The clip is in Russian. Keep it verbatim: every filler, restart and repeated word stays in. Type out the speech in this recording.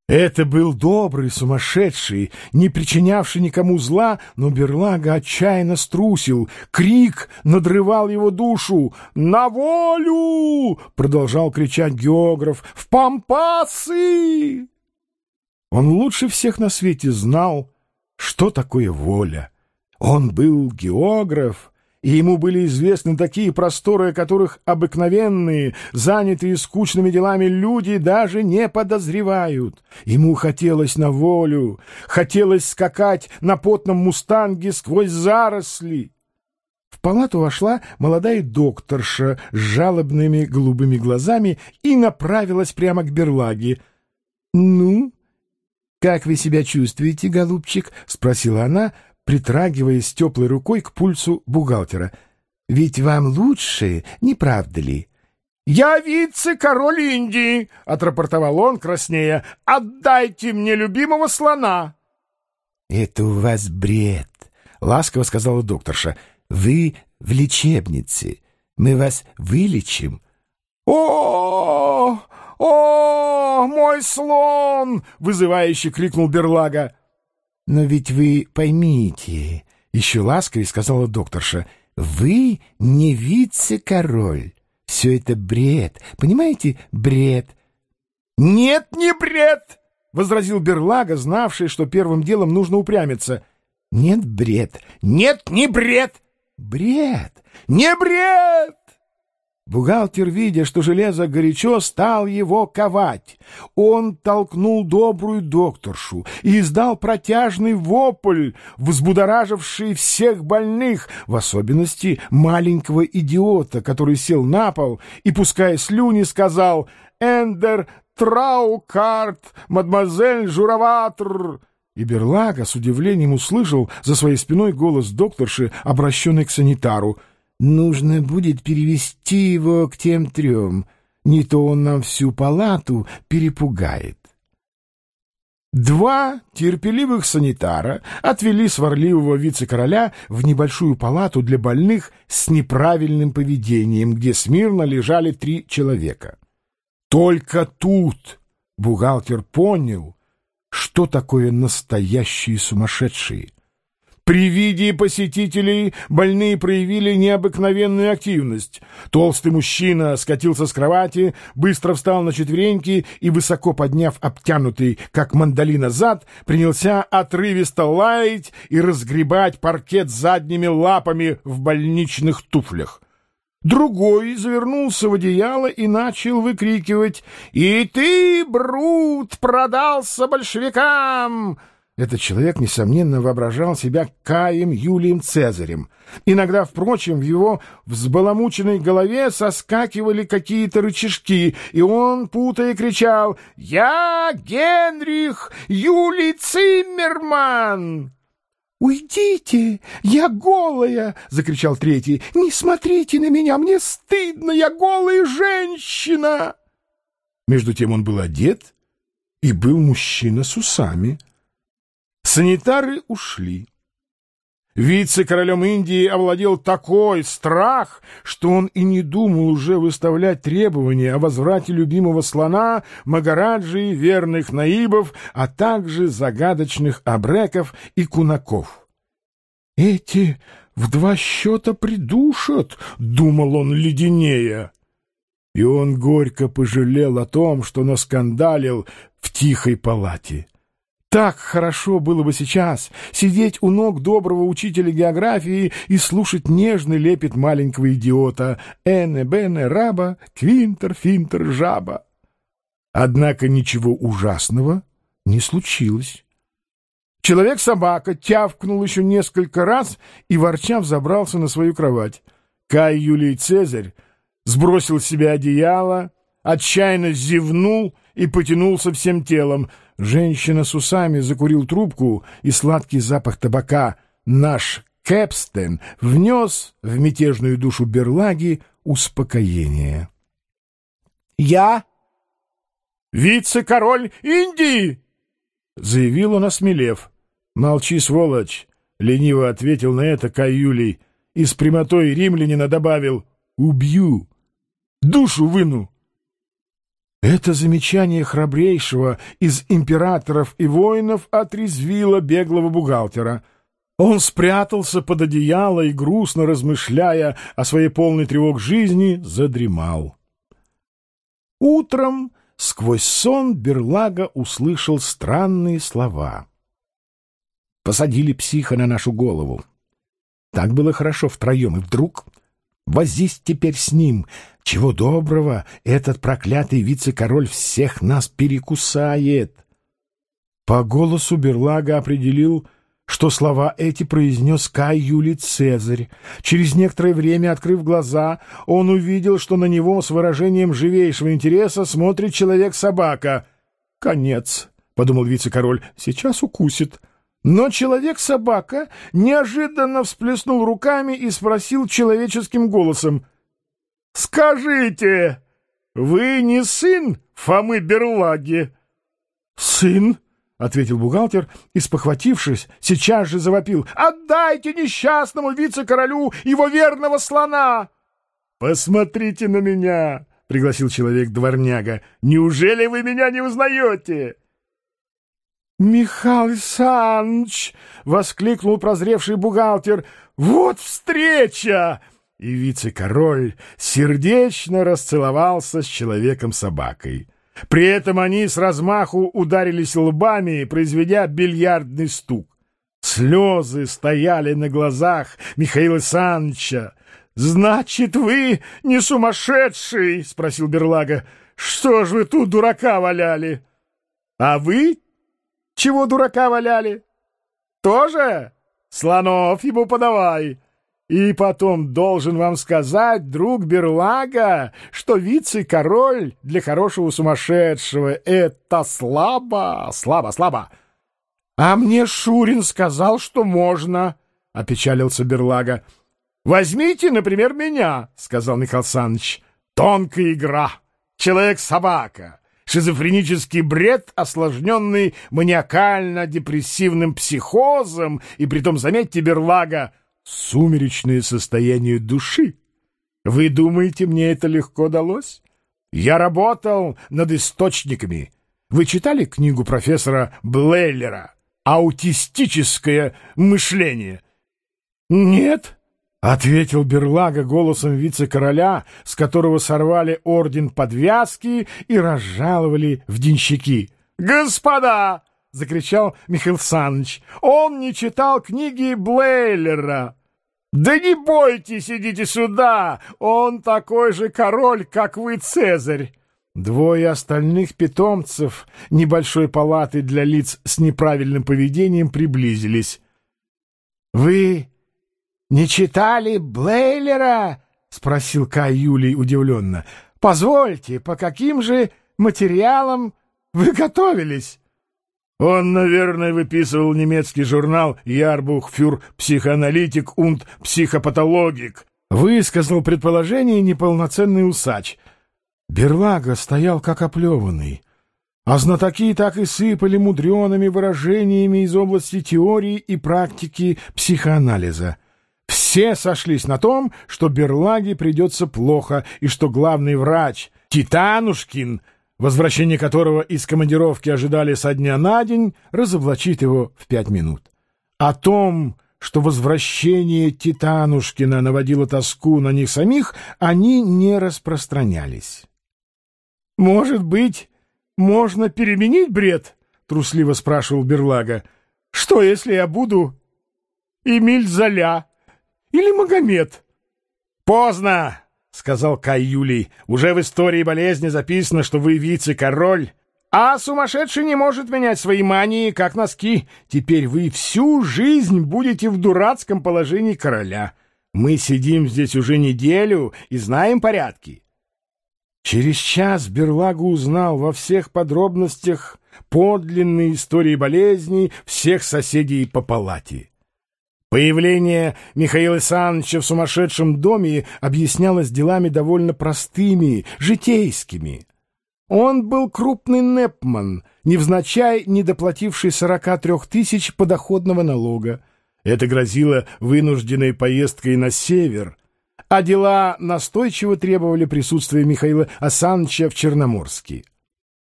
Это был добрый сумасшедший, не причинявший никому зла, но Берлага отчаянно струсил. Крик надрывал его душу. «На волю!» — продолжал кричать географ. «В пампасы!» Он лучше всех на свете знал, что такое воля. Он был географ, и ему были известны такие просторы, о которых обыкновенные, занятые скучными делами люди даже не подозревают. Ему хотелось на волю, хотелось скакать на потном мустанге сквозь заросли. В палату вошла молодая докторша с жалобными голубыми глазами и направилась прямо к Берлаге. — Ну, как вы себя чувствуете, голубчик? — спросила она, притрагиваясь теплой рукой к пульсу бухгалтера. — Ведь вам лучше, не правда ли? — Я вице-король Индии, — отрапортовал он, краснея. — Отдайте мне любимого слона. — Это у вас бред, — ласково сказала докторша. — Вы в лечебнице. Мы вас вылечим. — О, о, мой слон! — вызывающе крикнул Берлага. — Но ведь вы поймите, — еще ласковее сказала докторша, — вы не вице-король. Все это бред, понимаете, бред. — Нет, не бред, — возразил Берлага, знавший, что первым делом нужно упрямиться. — Нет, бред. — Нет, не бред. — Бред. — Не бред. Бухгалтер, видя, что железо горячо, стал его ковать. Он толкнул добрую докторшу и издал протяжный вопль, взбудораживший всех больных, в особенности маленького идиота, который сел на пол и, пуская слюни, сказал «Эндер Траукарт, мадемуазель Жураватр». И Берлага с удивлением услышал за своей спиной голос докторши, обращенный к санитару. «Нужно будет перевести его к тем трем, не то он нам всю палату перепугает». Два терпеливых санитара отвели сварливого вице-короля в небольшую палату для больных с неправильным поведением, где смирно лежали три человека. Только тут бухгалтер понял, что такое настоящие сумасшедшие. При виде посетителей больные проявили необыкновенную активность. Толстый мужчина скатился с кровати, быстро встал на четвереньки и, высоко подняв обтянутый, как мандолина, зад, принялся отрывисто лаять и разгребать паркет задними лапами в больничных туфлях. Другой завернулся в одеяло и начал выкрикивать: «И ты, Брут, продался большевикам!» Этот человек, несомненно, воображал себя Каем Юлием Цезарем. Иногда, впрочем, в его взбаламученной голове соскакивали какие-то рычажки, и он, путая, кричал: «Я Генрих Юлий Циммерман!» «Уйдите! Я голая!» — закричал третий. «Не смотрите на меня! Мне стыдно! Я голая женщина!» Между тем он был одет и был мужчина с усами. Санитары ушли. Вице-королем Индии овладел такой страх, что он и не думал уже выставлять требования о возврате любимого слона, магараджи, верных наибов, а также загадочных абреков и кунаков. «Эти в два счета придушат», — думал он леденея. И он горько пожалел о том, что наскандалил в тихой палате. Так хорошо было бы сейчас сидеть у ног доброго учителя географии и слушать нежный лепет маленького идиота «Эне, бене, раба, квинтер, финтер, жаба». Однако ничего ужасного не случилось. Человек-собака тявкнул еще несколько раз и, ворча, взобрался на свою кровать. Кай Юлий Цезарь сбросил с себя одеяло, отчаянно зевнул и потянулся всем телом. Женщина с усами закурил трубку, и сладкий запах табака, наш Кэпстен, внес в мятежную душу Берлаги успокоение. «Я вице-король Индии!» — заявил он, осмелев. «Молчи, сволочь!» — лениво ответил на это Кай Юлий и с прямотой римлянина добавил: «Убью! Душу выну!» Это замечание храбрейшего из императоров и воинов отрезвило беглого бухгалтера. Он спрятался под одеяло и, грустно размышляя о своей полной тревог жизни, задремал. Утром сквозь сон Берлага услышал странные слова. «Посадили психа на нашу голову. Так было хорошо втроем, и вдруг возись теперь с ним. Чего доброго, этот проклятый вице-король всех нас перекусает». По голосу Берлага определил, что слова эти произнес Кай Юлий Цезарь. Через некоторое время, открыв глаза, он увидел, что на него с выражением живейшего интереса смотрит человек-собака. «Конец», — подумал вице-король, — «сейчас укусит». Но человек-собака неожиданно всплеснул руками и спросил человеческим голосом: «Скажите, вы не сын Фомы Берлаги?» «Сын», — ответил бухгалтер и, спохватившись, сейчас же завопил: «Отдайте несчастному вице-королю его верного слона!» «Посмотрите на меня!» — пригласил человек-дворняга. «Неужели вы меня не узнаете?» «Михаил Саныч!» — воскликнул прозревший бухгалтер. «Вот встреча!» И вице-король сердечно расцеловался с человеком-собакой. При этом они с размаху ударились лбами, произведя бильярдный стук. Слезы стояли на глазах Михаила Саныча. «Значит, вы не сумасшедший?» — спросил Берлага. «Что ж вы тут дурака валяли?» «А вы чего дурака валяли? Тоже? Слонов ему подавай. И потом должен вам сказать, друг Берлага, что вице-король для хорошего сумасшедшего — это слабо, слабо, слабо. А мне Шурин сказал, что можно, — опечалился Берлага. Возьмите, например, меня, — сказал Михаил Саныч. Тонкая игра, человек-собака. Шизофренический бред, осложненный маниакально-депрессивным психозом, и притом, заметьте, Берлага, сумеречное состояние души. Вы думаете, мне это легко далось? Я работал над источниками. Вы читали книгу профессора Блейлера «Аутистическое мышление»? Нет, — ответил Берлага голосом вице-короля, с которого сорвали орден подвязки и разжаловали в денщики. «Господа!» — закричал Михаил Саныч. «Он не читал книги Блейлера!» «Да не бойтесь, идите сюда! Он такой же король, как вы, Цезарь!» Двое остальных питомцев небольшой палаты для лиц с неправильным поведением приблизились. «Вы не читали Блейлера?» — спросил Кай Юлий удивленно. «Позвольте, по каким же материалам вы готовились?» Он, наверное, выписывал немецкий журнал «Ярбух фюр психоаналитик und психопатологик», — высказал предположение неполноценный усач. Берлага стоял как оплеванный, а знатоки так и сыпали мудреными выражениями из области теории и практики психоанализа. Все сошлись на том, что Берлаге придется плохо, и что главный врач Титанушкин, возвращение которого из командировки ожидали со дня на день, разоблачит его в пять минут. О том, что возвращение Титанушкина наводило тоску на них самих, они не распространялись. «Может быть, можно переменить бред?» — трусливо спрашивал Берлага. «Что, если я буду Эмиль Золя или Магомед?» «Поздно!» — сказал Кай Юлий. «Уже в истории болезни записано, что вы вице-король, а сумасшедший не может менять свои мании, как носки. Теперь вы всю жизнь будете в дурацком положении короля. Мы сидим здесь уже неделю и знаем порядки». Через час Берлага узнал во всех подробностях подлинные истории болезней всех соседей по палате. Появление Михаила Саныча в сумасшедшем доме объяснялось делами довольно простыми, житейскими. Он был крупный непман, невзначай недоплативший сорока трех тысяч подоходного налога. Это грозило вынужденной поездкой на север, а дела настойчиво требовали присутствия Михаила Саныча в Черноморске.